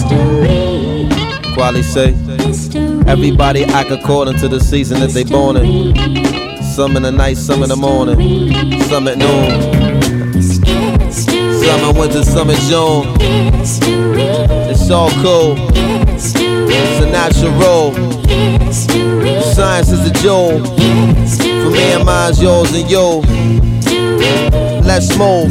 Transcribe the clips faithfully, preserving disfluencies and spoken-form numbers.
Quali say, everybody act according to the season that they born in. Some in the night, some in the morning, some at noon. Some in winter, some in June. It's all cool. It's a natural role. Science is a jewel. For me and mine's yours and you. Let's move.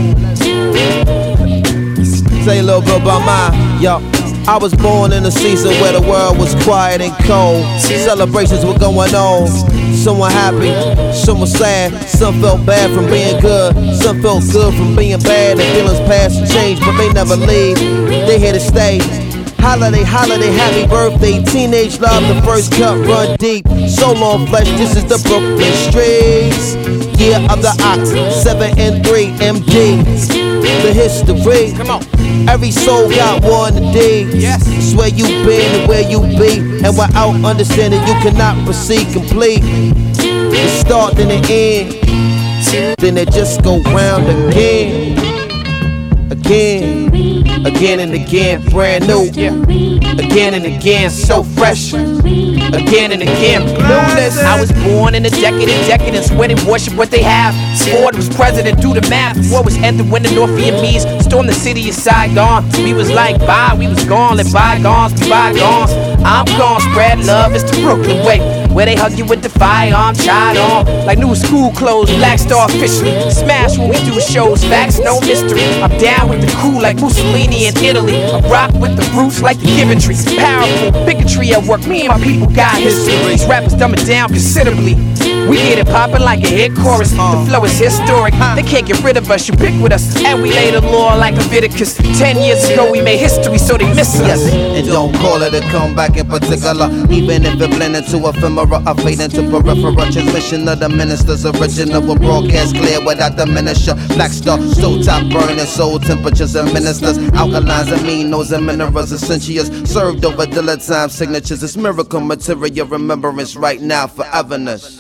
Say a little bit about mine, yo. I was born in a season where the world was quiet and cold. Celebrations were going on. Some were happy, some were sad. Some felt bad from being good, some felt good from being bad. And feelings pass and change, but they never leave. They here to stay. Holiday, holiday, happy birthday. Teenage love, the first cup run deep. So long flesh, this is the Brooklyn streets. Year of the ox, seven and three, M D. The history. Come on. Every soul got one day. Yes. It's where you been and where you be. And without understanding, you cannot proceed complete. The start then the end. Then it just go round again. Again. Again and again, brand new. Again and again, so fresh. Again and again, clueless. I was born in a decade of decadence when they worship what they have. Ford was president, do the math. War was ended when the North Vietnamese stormed the city of Saigon. We was like, bye, we was gone, let bygones be bygones. I'm gone, spread love, it's the Brooklyn way. Where they hug you with the firearm, tried on like new school clothes, Black Star officially. Smash when we do shows, facts, no mystery. I'm down with the crew like Mussolini in Italy. I rock with the roots like the Giventry. Powerful bigotry at work, me and my people got history. These rappers dumb it down considerably. We get it poppin' like a hit chorus. The flow is historic, they can't get rid of us, ubiquitous. And we lay the law like Leviticus. Ten years ago we made history, so they miss us. And don't call it a comeback in particular, even if it blend into ephemera. I fade into peripheral transmission of the minister's original will broadcast clear without diminisher. Black Star, still top burning, soul temperatures and ministers. Alkalines, aminos and minerals, essentials served over dilettant signatures. It's miracle material remembrance right now, foreverness.